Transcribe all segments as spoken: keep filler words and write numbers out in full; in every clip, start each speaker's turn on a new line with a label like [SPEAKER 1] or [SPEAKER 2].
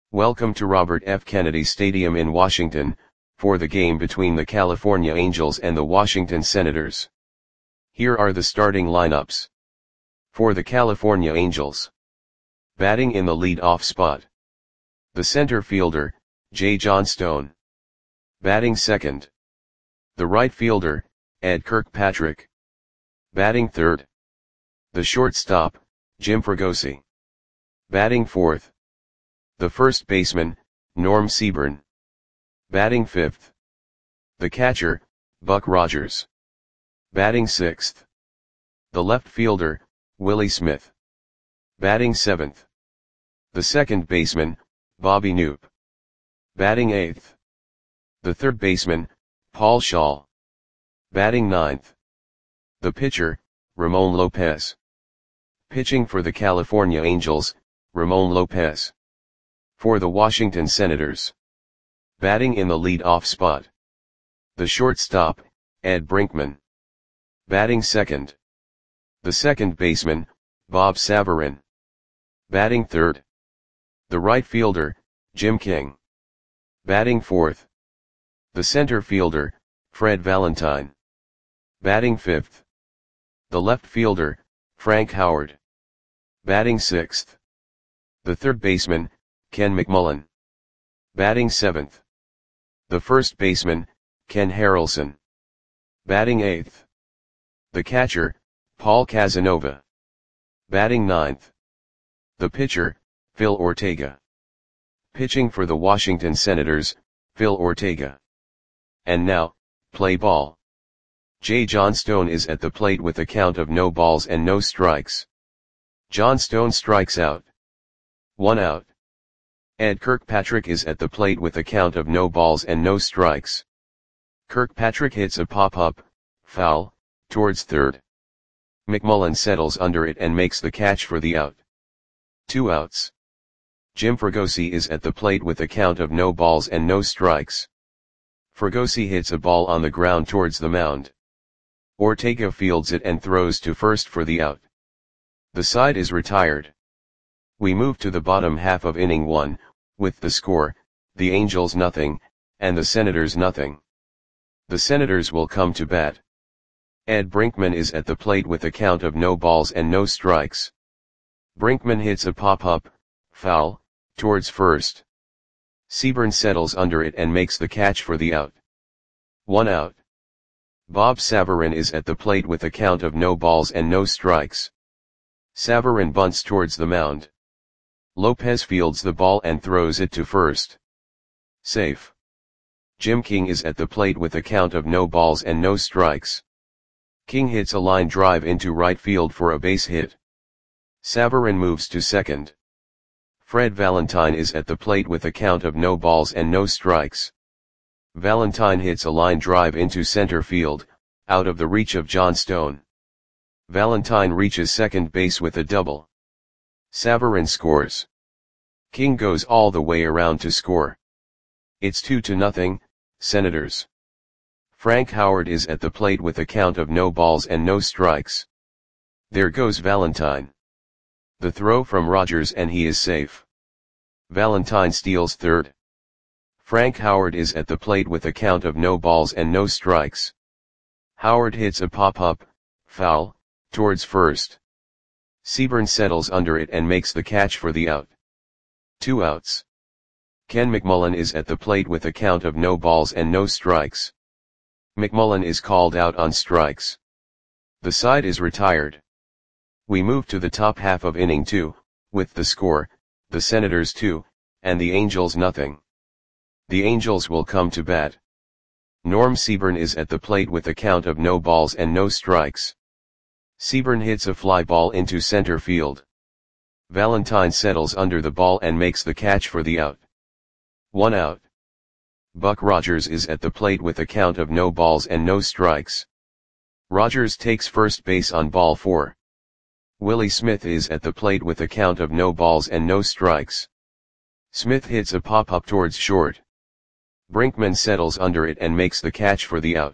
[SPEAKER 1] Welcome to Robert F. Kennedy Stadium in Washington, for the game between the California Angels and the Washington Senators. Here are the starting lineups. For the California Angels. Batting in the lead-off spot. The center fielder, Jay Johnstone. Batting second. The right fielder, Ed Kirkpatrick. Batting third. The shortstop, Jim Fregosi. Batting fourth. The first baseman, Norm Seaborn. Batting fifth. The catcher, Buck Rogers. Batting sixth. The left fielder, Willie Smith. Batting seventh. The second baseman, Bobby Knoop. Batting eighth. The third baseman, Paul Schaal. Batting ninth. The pitcher, Ramon Lopez. Pitching for the California Angels, Ramon Lopez. For the Washington Senators. Batting in the lead-off spot. The shortstop, Ed Brinkman. Batting second. The second baseman, Bob Savarin. Batting third. The right fielder, Jim King. Batting fourth. The center fielder, Fred Valentine. Batting fifth. The left fielder, Frank Howard. Batting sixth. The third baseman, Ken McMullen. Batting seventh. The first baseman, Ken Harrelson. Batting eighth. The catcher, Paul Casanova. Batting ninth. The pitcher, Phil Ortega. Pitching for the Washington Senators, Phil Ortega. And now, play ball. Jay Johnstone is at the plate with a count of no balls and no strikes. Johnstone strikes out. One out. Ed Kirkpatrick is at the plate with a count of no balls and no strikes. Kirkpatrick hits a pop-up, foul, towards third. McMullen settles under it and makes the catch for the out. Two outs. Jim Fregosi is at the plate with a count of no balls and no strikes. Fregosi hits a ball on the ground towards the mound. Ortega fields it and throws to first for the out. The side is retired. We move to the bottom half of inning one, with the score, the Angels nothing, and the Senators nothing. The Senators will come to bat. Ed Brinkman is at the plate with a count of no balls and no strikes. Brinkman hits a pop-up, foul, towards first. Seaborn settles under it and makes the catch for the out. One out. Bob Savarin is at the plate with a count of no balls and no strikes. Savarin bunts towards the mound. Lopez fields the ball and throws it to first. Safe. Jim King is at the plate with a count of no balls and no strikes. King hits a line drive into right field for a base hit. Savarin moves to second. Fred Valentine is at the plate with a count of no balls and no strikes. Valentine hits a line drive into center field, out of the reach of Johnstone. Valentine reaches second base with a double. Savarin scores. King goes all the way around to score. It's two to nothing, Senators. Frank Howard is at the plate with a count of no balls and no strikes. There goes Valentine. The throw from Rogers and he is safe. Valentine steals third. Frank Howard is at the plate with a count of no balls and no strikes. Howard hits a pop-up, foul, towards first. Seaborn settles under it and makes the catch for the out. Two outs. Ken McMullen is at the plate with a count of no balls and no strikes. McMullen is called out on strikes. The side is retired. We move to the top half of inning two, with the score, the Senators two, and the Angels nothing. The Angels will come to bat. Norm Seaborn is at the plate with a count of no balls and no strikes. Seaborn hits a fly ball into center field. Valentine settles under the ball and makes the catch for the out. One out. Buck Rogers is at the plate with a count of no balls and no strikes. Rogers takes first base on ball four. Willie Smith is at the plate with a count of no balls and no strikes. Smith hits a pop-up towards short. Brinkman settles under it and makes the catch for the out.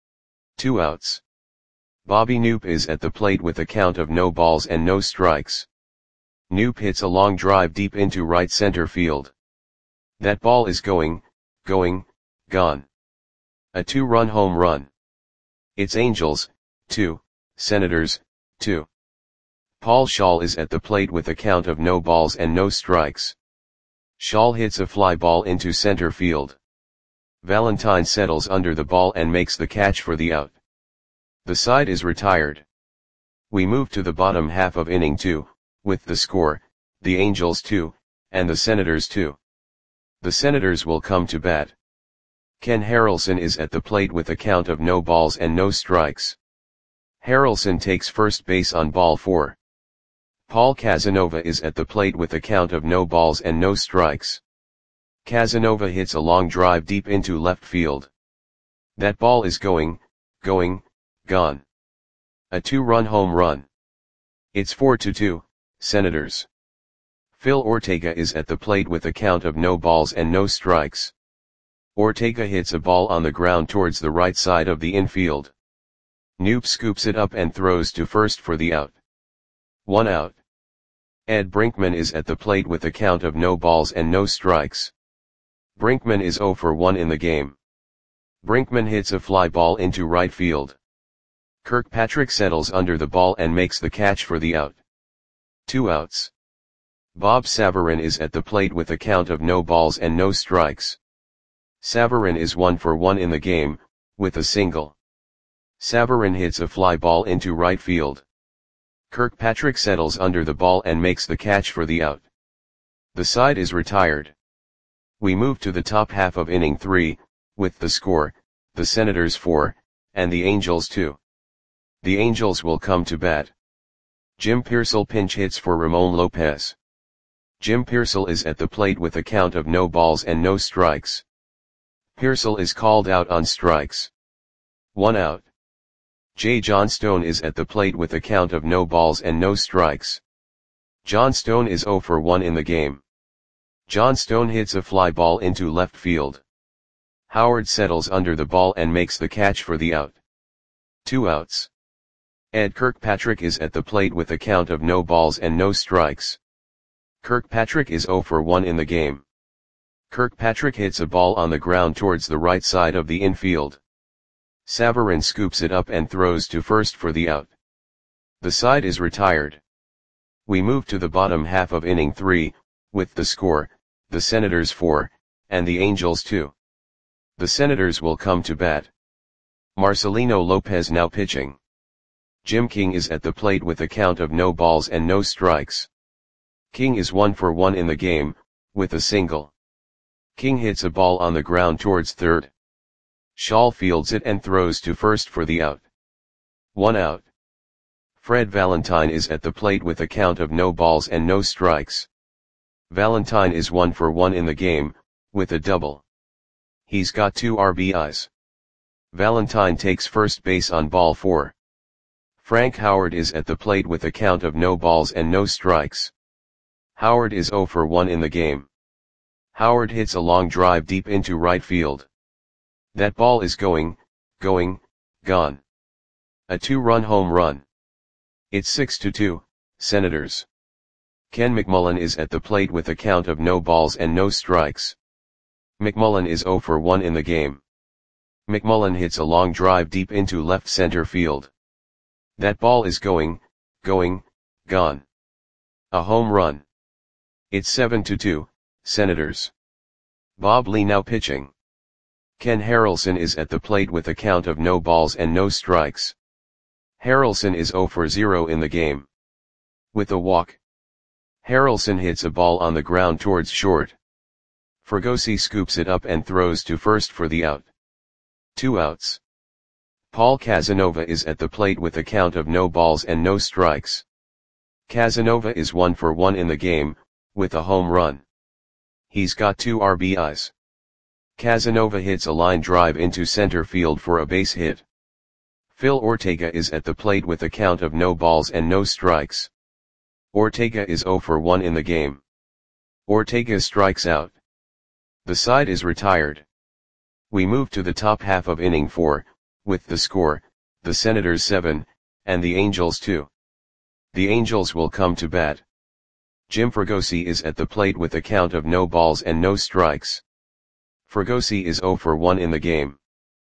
[SPEAKER 1] Two outs. Bobby Knoop is at the plate with a count of no balls and no strikes. Knoop hits a long drive deep into right center field. That ball is going, going, gone. A two-run home run. It's Angels, two, Senators, two. Paul Schaal is at the plate with a count of no balls and no strikes. Schaal hits a fly ball into center field. Valentine settles under the ball and makes the catch for the out. The side is retired. We move to the bottom half of inning two, with the score, the Angels two, and the Senators two. The Senators will come to bat. Ken Harrelson is at the plate with a count of no balls and no strikes. Harrelson takes first base on ball four. Paul Casanova is at the plate with a count of no balls and no strikes. Casanova hits a long drive deep into left field. That ball is going, going, gone. A two-run home run. It's four to two, Senators. Phil Ortega is at the plate with a count of no balls and no strikes. Ortega hits a ball on the ground towards the right side of the infield. Knoop scoops it up and throws to first for the out. One out. Ed Brinkman is at the plate with a count of no balls and no strikes. Brinkman is oh for one in the game. Brinkman hits a fly ball into right field. Kirkpatrick settles under the ball and makes the catch for the out. Two outs. Bob Savarin is at the plate with a count of no balls and no strikes. Savarin is one for one in the game, with a single. Savarin hits a fly ball into right field. Kirkpatrick settles under the ball and makes the catch for the out. The side is retired. We move to the top half of inning three, with the score, the Senators four, and the Angels two. The Angels will come to bat. Jim Piersall pinch hits for Ramon Lopez. Jim Piersall is at the plate with a count of no balls and no strikes. Piersall is called out on strikes. One out. J. Johnstone is at the plate with a count of no balls and no strikes. Johnstone is oh for one in the game. Johnstone hits a fly ball into left field. Howard settles under the ball and makes the catch for the out. Two outs. Ed Kirkpatrick is at the plate with a count of no balls and no strikes. Kirkpatrick is oh for one in the game. Kirkpatrick hits a ball on the ground towards the right side of the infield. Savarin scoops it up and throws to first for the out. The side is retired. We move to the bottom half of inning three, with the score, the Senators four, and the Angels two. The Senators will come to bat. Marcelino Lopez now pitching. Jim King is at the plate with a count of no balls and no strikes. King is one for one in the game, with a single. King hits a ball on the ground towards third. Schaal fields it and throws to first for the out. One out. Fred Valentine is at the plate with a count of no balls and no strikes. Valentine is one for one in the game, with a double. He's got two R B Is. Valentine takes first base on ball four. Frank Howard is at the plate with a count of no balls and no strikes. Howard is oh for one in the game. Howard hits a long drive deep into right field. That ball is going, going, gone. A two-run home run. It's six to two, Senators. Ken McMullen is at the plate with a count of no balls and no strikes. McMullen is oh for one in the game. McMullen hits a long drive deep into left center field. That ball is going, going, gone. A home run. It's seven to two, Senators. Bob Lee now pitching. Ken Harrelson is at the plate with a count of no balls and no strikes. Harrelson is oh for zero in the game. With a walk. Harrelson hits a ball on the ground towards short. Fregosi scoops it up and throws to first for the out. Two outs. Paul Casanova is at the plate with a count of no balls and no strikes. Casanova is one for one in the game, with a home run. He's got two R B Is. Casanova hits a line drive into center field for a base hit. Phil Ortega is at the plate with a count of no balls and no strikes. Ortega is oh for one in the game. Ortega strikes out. The side is retired. We move to the top half of inning four, with the score, the Senators seven, and the Angels two. The Angels will come to bat. Jim Fregosi is at the plate with a count of no balls and no strikes. Fregosi is zero for one in the game.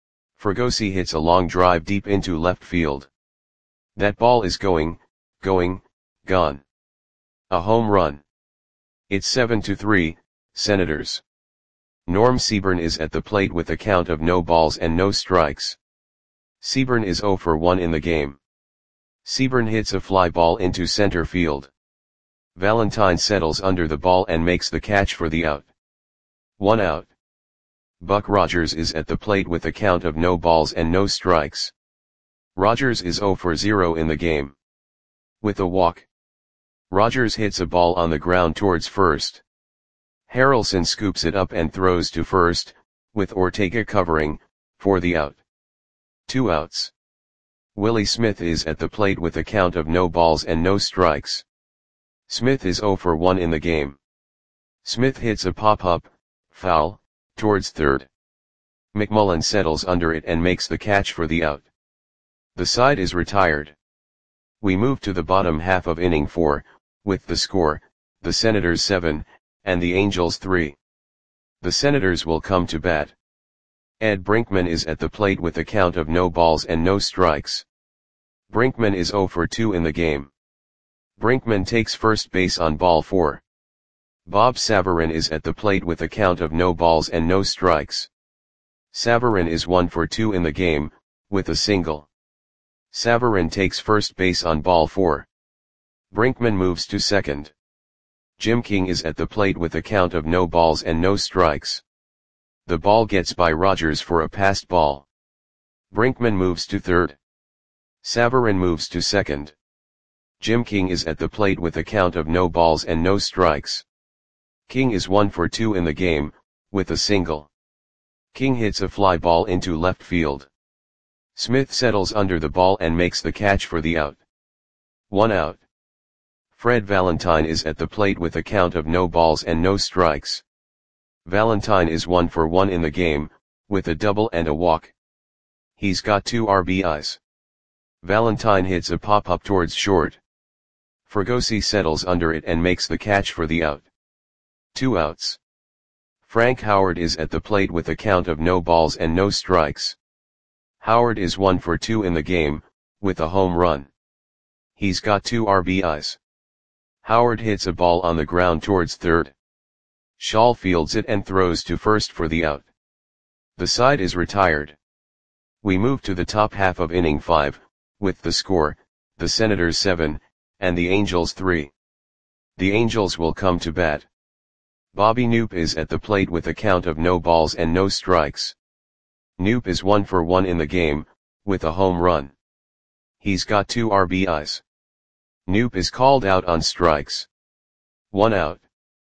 [SPEAKER 1] Fregosi hits a long drive deep into left field. That ball is going, going, gone. A home run. It's seven to three, Senators. Norm Seaburn is at the plate with a count of no balls and no strikes. Seaburn is zero for one in the game. Seaburn hits a fly ball into center field. Valentine settles under the ball and makes the catch for the out. One out. Buck Rogers is at the plate with a count of no balls and no strikes. Rogers is zero for zero in the game. With a walk. Rogers hits a ball on the ground towards first. Harrelson scoops it up and throws to first, with Ortega covering, for the out. Two outs. Willie Smith is at the plate with a count of no balls and no strikes. Smith is zero for one in the game. Smith hits a pop-up, foul, towards third. McMullen settles under it and makes the catch for the out. The side is retired. We move to the bottom half of inning four, with the score, the Senators seven, and the Angels three. The Senators will come to bat. Ed Brinkman is at the plate with a count of no balls and no strikes. Brinkman is zero for two in the game. Brinkman takes first base on ball four. Bob Savarin is at the plate with a count of no balls and no strikes. Savarin is one for two in the game, with a single. Savarin takes first base on ball four. Brinkman moves to second. Jim King is at the plate with a count of no balls and no strikes. The ball gets by Rogers for a passed ball. Brinkman moves to third. Savarin moves to second. Jim King is at the plate with a count of no balls and no strikes. King is one for two in the game, with a single. King hits a fly ball into left field. Smith settles under the ball and makes the catch for the out. One out. Fred Valentine is at the plate with a count of no balls and no strikes. Valentine is one for one in the game, with a double and a walk. He's got two R B Is. Valentine hits a pop-up towards short. Fregosi settles under it and makes the catch for the out. Two outs. Frank Howard is at the plate with a count of no balls and no strikes. Howard is one for two in the game, with a home run. He's got two R B Is. Howard hits a ball on the ground towards third. Shaw fields it and throws to first for the out. The side is retired. We move to the top half of inning five, with the score, the Senators seven, and the Angels three. The Angels will come to bat. Bobby Knoop is at the plate with a count of no balls and no strikes. Knoop is one for one in the game, with a home run. He's got two R B Is. Knoop is called out on strikes. One out.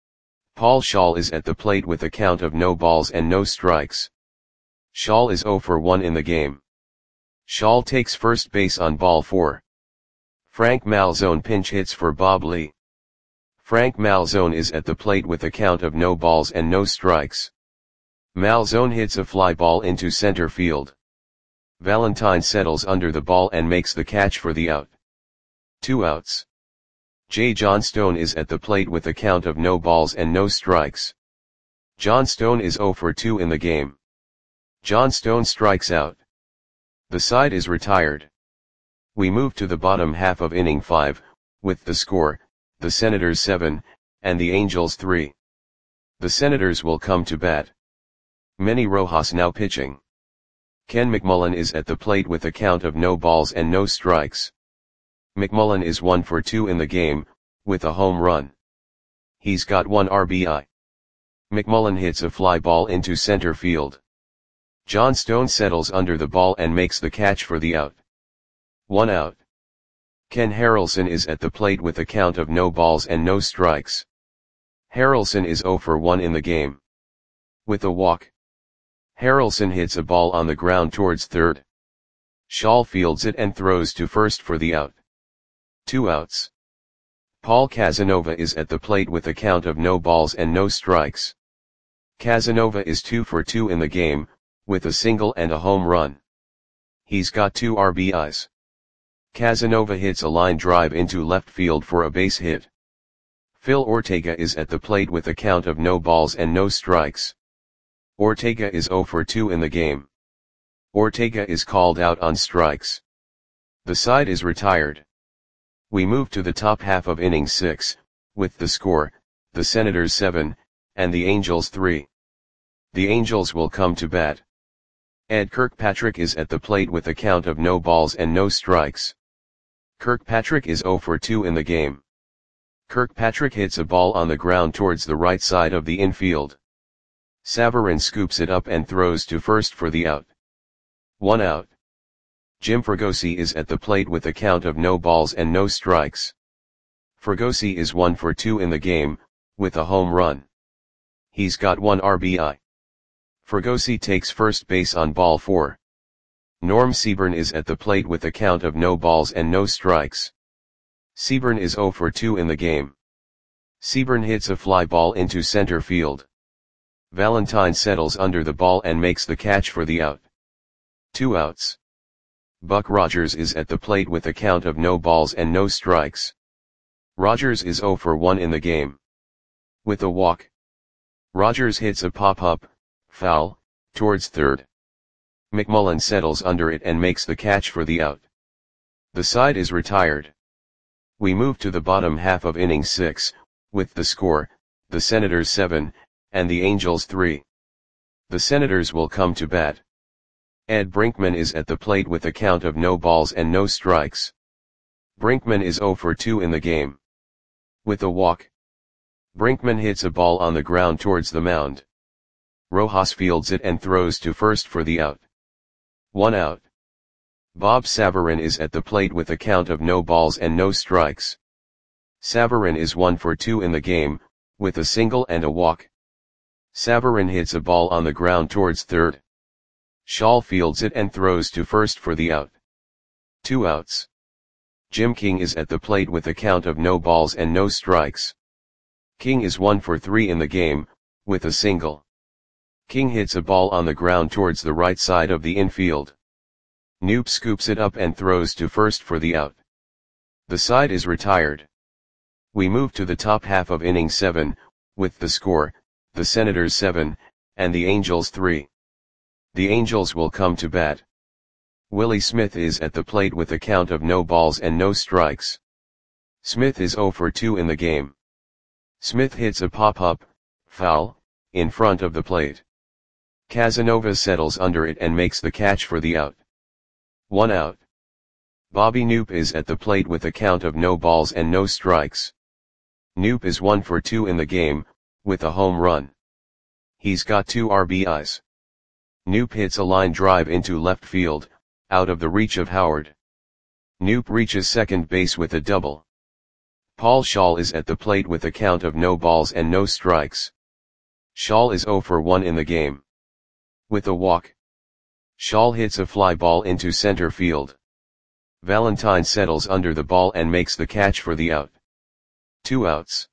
[SPEAKER 1] Paul Schall is at the plate with a count of no balls and no strikes. Schall is zero for one in the game. Schall takes first base on ball four. Frank Malzone pinch hits for Bob Lee. Frank Malzone is at the plate with a count of no balls and no strikes. Malzone hits a fly ball into center field. Valentine settles under the ball and makes the catch for the out. Two outs. Jay Johnstone is at the plate with a count of no balls and no strikes. Johnstone is zero for two in the game. Johnstone strikes out. The side is retired. We move to the bottom half of inning five, with the score, the Senators seven, and the Angels three. The Senators will come to bat. Manny Rojas now pitching. Ken McMullen is at the plate with a count of no balls and no strikes. McMullen is one for two in the game, with a home run. He's got one R B I. McMullen hits a fly ball into center field. Johnstone settles under the ball and makes the catch for the out. One out. Ken Harrelson is at the plate with a count of no balls and no strikes. Harrelson is zero for one in the game. With a walk. Harrelson hits a ball on the ground towards third. Schall fields it and throws to first for the out. Two outs. Paul Casanova is at the plate with a count of no balls and no strikes. Casanova is two for two in the game, with a single and a home run. He's got two R B Is. Casanova hits a line drive into left field for a base hit. Phil Ortega is at the plate with a count of no balls and no strikes. Ortega is zero for two in the game. Ortega is called out on strikes. The side is retired. We move to the top half of inning six, with the score, the Senators seven, and the Angels three. The Angels will come to bat. Ed Kirkpatrick is at the plate with a count of no balls and no strikes. Kirkpatrick is zero for two in the game. Kirkpatrick hits a ball on the ground towards the right side of the infield. Savarin scoops it up and throws to first for the out. One out. Jim Fregosi is at the plate with a count of no balls and no strikes. Fregosi is one for two in the game, with a home run. He's got one R B I. Fregosi takes first base on ball four. Norm Seaburn is at the plate with a count of no balls and no strikes. Seaburn is zero for two in the game. Seaburn hits a fly ball into center field. Valentine settles under the ball and makes the catch for the out. Two outs. Buck Rogers is at the plate with a count of no balls and no strikes. Rogers is zero for one in the game. With a walk. Rogers hits a pop-up, foul, towards third. McMullen settles under it and makes the catch for the out. The side is retired. We move to the bottom half of inning six, with the score, the Senators seven, and the Angels three. The Senators will come to bat. Ed Brinkman is at the plate with a count of no balls and no strikes. Brinkman is zero for two in the game. With a walk. Brinkman hits a ball on the ground towards the mound. Rojas fields it and throws to first for the out. One out. Bob Savarin is at the plate with a count of no balls and no strikes. Savarin is one for two in the game, with a single and a walk. Savarin hits a ball on the ground towards third. Shaw fields it and throws to first for the out. Two outs. Jim King is at the plate with a count of no balls and no strikes. King is one for three in the game, with a single. King hits a ball on the ground towards the right side of the infield. Knoop scoops it up and throws to first for the out. The side is retired. We move to the top half of inning seven, with the score, the Senators seven, and the Angels three. The Angels will come to bat. Willie Smith is at the plate with a count of no balls and no strikes. Smith is zero for two in the game. Smith hits a pop-up, foul, in front of the plate. Casanova settles under it and makes the catch for the out. One out. Bobby Knoop is at the plate with a count of no balls and no strikes. Knoop is one for two in the game, with a home run. He's got two R B Is. Knoop hits a line drive into left field, out of the reach of Howard. Knoop reaches second base with a double. Paul Schall is at the plate with a count of no balls and no strikes. Schall is zero for one in the game. With a walk. Schall hits a fly ball into center field. Valentine settles under the ball and makes the catch for the out. Two outs.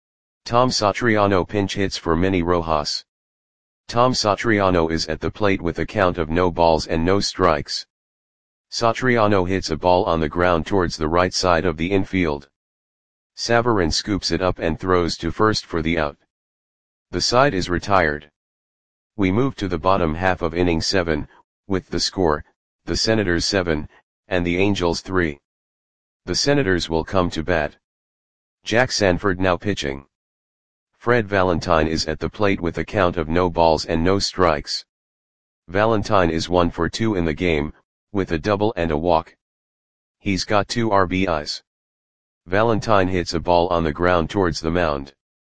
[SPEAKER 1] Tom Satriano pinch hits for Manny Rojas. Tom Satriano is at the plate with a count of no balls and no strikes. Satriano hits a ball on the ground towards the right side of the infield. Savarin scoops it up and throws to first for the out. The side is retired. We move to the bottom half of inning seven, with the score, the Senators seven, and the Angels three. The Senators will come to bat. Jack Sanford now pitching. Fred Valentine is at the plate with a count of no balls and no strikes. Valentine is one for two in the game, with a double and a walk. He's got two R B Is. Valentine hits a ball on the ground towards the mound.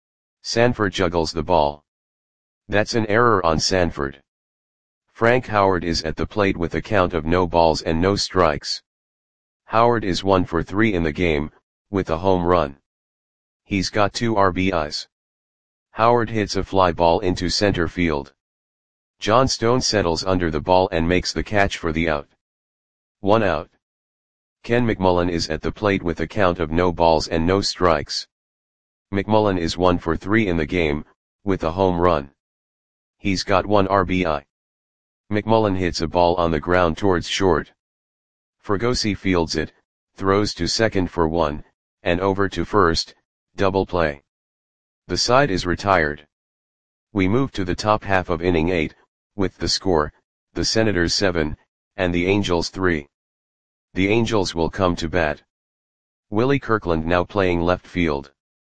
[SPEAKER 1] Sanford juggles the ball. That's an error on Sanford. Frank Howard is at the plate with a count of no balls and no strikes. Howard is one for three in the game, with a home run. He's got two R B Is. Howard hits a fly ball into center field. John Stone settles under the ball and makes the catch for the out. One out. Ken McMullen is at the plate with a count of no balls and no strikes. McMullen is one for three in the game, with a home run. He's got one R B I. McMullen hits a ball on the ground towards short. Fregosi fields it, throws to second for one, and over to first, double play. The side is retired. We move to the top half of inning eight, with the score, the Senators seven, and the Angels three. The Angels will come to bat. Willie Kirkland now playing left field.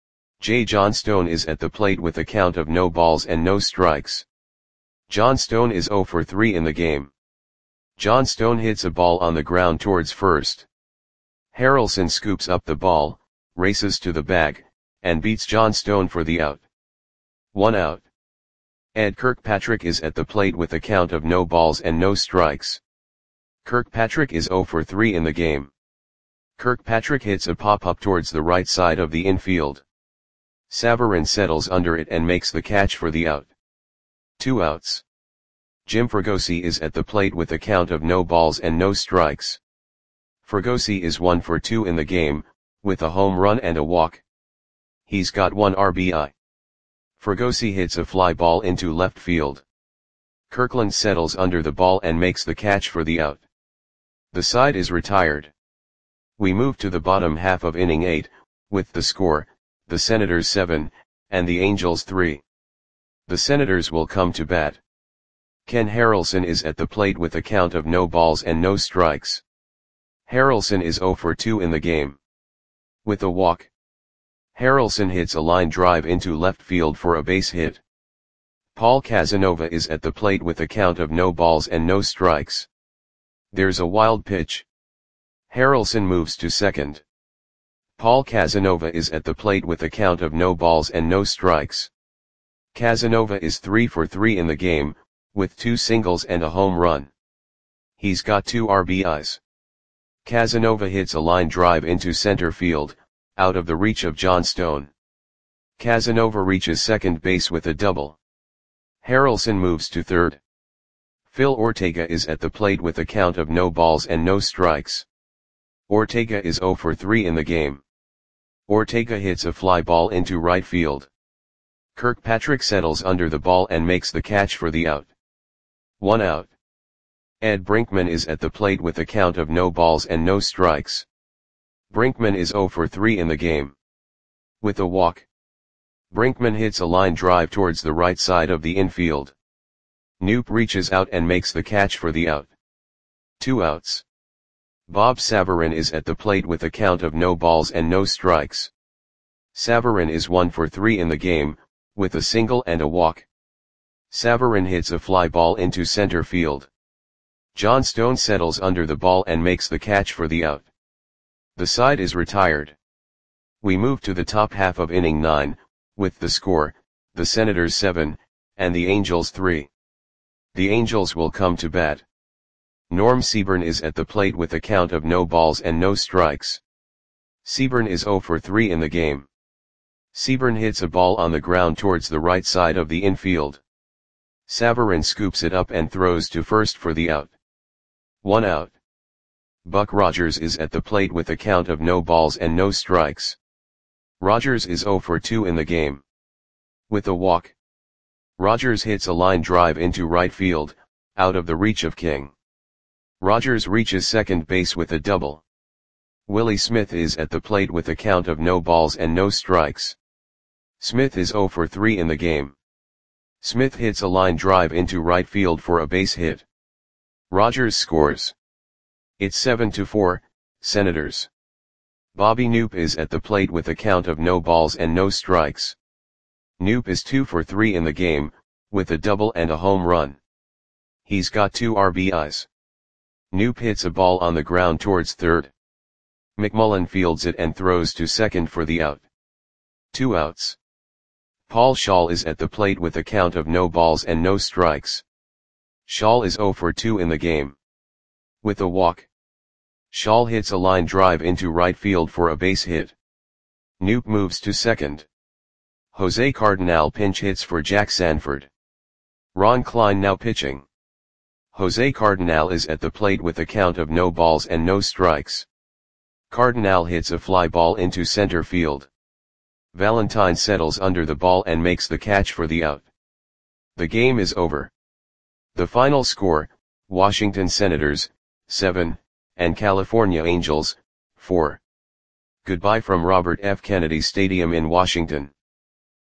[SPEAKER 1] Jay Johnstone is at the plate with a count of no balls and no strikes. Johnstone is oh for three in the game. Johnstone hits a ball on the ground towards first. Harrelson scoops up the ball, races to the bag, and beats Johnstone for the out. One out. Ed Kirkpatrick is at the plate with a count of no balls and no strikes. Kirkpatrick is oh for three in the game. Kirkpatrick hits a pop-up towards the right side of the infield. Savarin settles under it and makes the catch for the out. Two outs. Jim Fregosi is at the plate with a count of no balls and no strikes. Fregosi is one for two in the game, with a home run and a walk. He's got one R B I. Fregosi hits a fly ball into left field. Kirkland settles under the ball and makes the catch for the out. The side is retired. We move to the bottom half of inning eight, with the score, the Senators seven, and the Angels three. The Senators will come to bat. Ken Harrelson is at the plate with a count of no balls and no strikes. Harrelson is oh for two in the game. With a walk. Harrelson hits a line drive into left field for a base hit. Paul Casanova is at the plate with a count of no balls and no strikes. There's a wild pitch. Harrelson moves to second. Paul Casanova is at the plate with a count of no balls and no strikes. Casanova is three for three in the game, with two singles and a home run. He's got two R B Is. Casanova hits a line drive into center field, out of the reach of Johnstone. Casanova reaches second base with a double. Harrelson moves to third. Phil Ortega is at the plate with a count of no balls and no strikes. Ortega is oh for three in the game. Ortega hits a fly ball into right field. Kirkpatrick settles under the ball and makes the catch for the out. One out. Ed Brinkman is at the plate with a count of no balls and no strikes. Brinkman is oh for three in the game. With a walk. Brinkman hits a line drive towards the right side of the infield. Knoop reaches out and makes the catch for the out. Two outs. Bob Savarin is at the plate with a count of no balls and no strikes. Savarin is one for three in the game, with a single and a walk. Savarin hits a fly ball into center field. Johnstone settles under the ball and makes the catch for the out. The side is retired. We move to the top half of inning nine, with the score, the Senators seven, and the Angels three. The Angels will come to bat. Norm Seaburn is at the plate with a count of no balls and no strikes. Seaburn is oh for three in the game. Seaburn hits a ball on the ground towards the right side of the infield. Savarin scoops it up and throws to first for the out. One out. Buck Rogers is at the plate with a count of no balls and no strikes. Rogers is oh for two in the game. With a walk. Rogers hits a line drive into right field, out of the reach of King. Rogers reaches second base with a double. Willie Smith is at the plate with a count of no balls and no strikes. Smith is oh for three in the game. Smith hits a line drive into right field for a base hit. Rogers scores. It's seven to four, Senators. Bobby Knoop is at the plate with a count of no balls and no strikes. Knoop is two for three in the game, with a double and a home run. He's got two R B Is. Knoop hits a ball on the ground towards third. McMullen fields it and throws to second for the out. Two outs. Paul Schall is at the plate with a count of no balls and no strikes. Schall is oh for two in the game. With a walk. Schall hits a line drive into right field for a base hit. Knoop moves to second. Jose Cardinal pinch hits for Jack Sanford. Ron Klein now pitching. Jose Cardinal is at the plate with a count of no balls and no strikes. Cardinal hits a fly ball into center field. Valentine settles under the ball and makes the catch for the out. The game is over. The final score, Washington Senators, seven, and California Angels, four. Goodbye from Robert F. Kennedy Stadium in Washington.